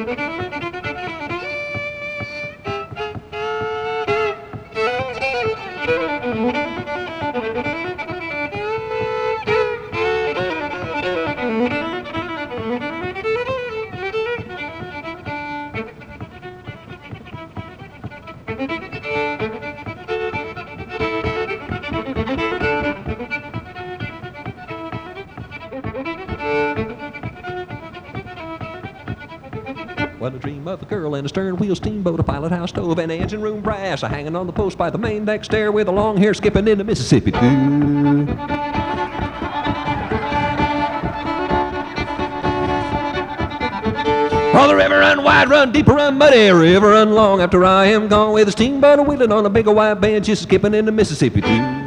Well, a dream of a girl and a stern wheel steamboat, a pilot house stove, and an engine room brass, a hanging on the post by the main deck stair with a long hair skipping into Mississippi too. Oh, the river run wide, run deeper, run muddy, river run long after I am gone, with a steamboat wheeling on a big old white bench, just skipping into Mississippi too.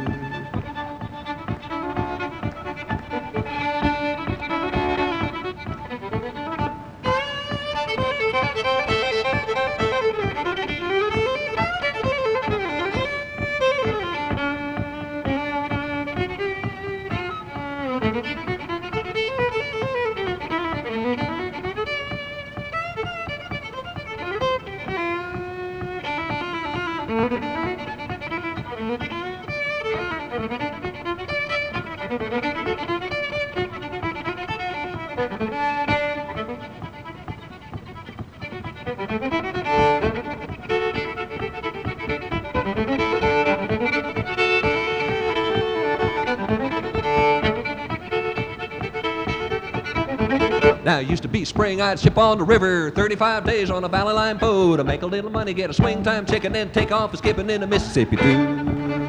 Now, it used to be spring, I'd ship on the river, 35 days on a valley line boat, to make a little money, get a swing time chicken, then take off and skipping into Mississippi too.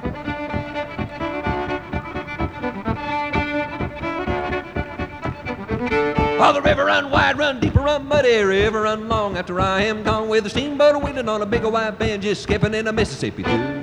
Oh, the river run wide, run deeper, run muddy, river run long after I am gone, with a steamboat wheeling on a big old white bench, just skipping into Mississippi too.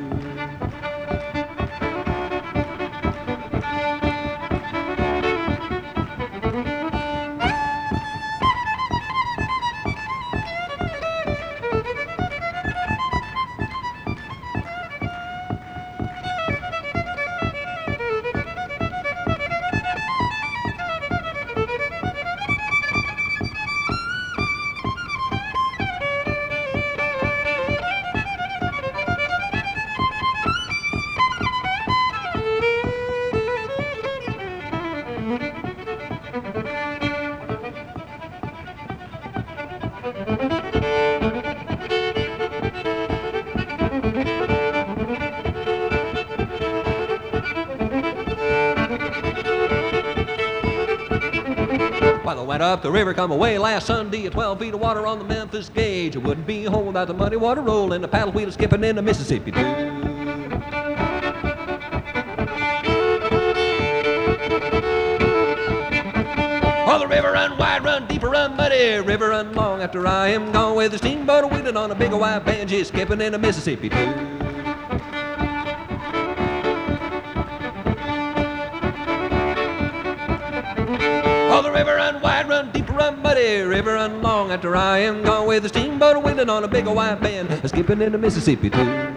Well, I went up the river, come away last Sunday, 12 feet of water on the Memphis gauge. I wouldn't be home without the muddy water rolling, the paddle wheel skipping into Mississippi too. Oh, the river run wide, run deeper, run muddy, river run long after I am gone, with the steamboat wheeling on a big old white bench, just skipping into Mississippi too. Oh, the river run wide, run deeper, run muddy, river run long after I am gone, with the steamboat wheeling on a big old white bend, skipping into Mississippi too.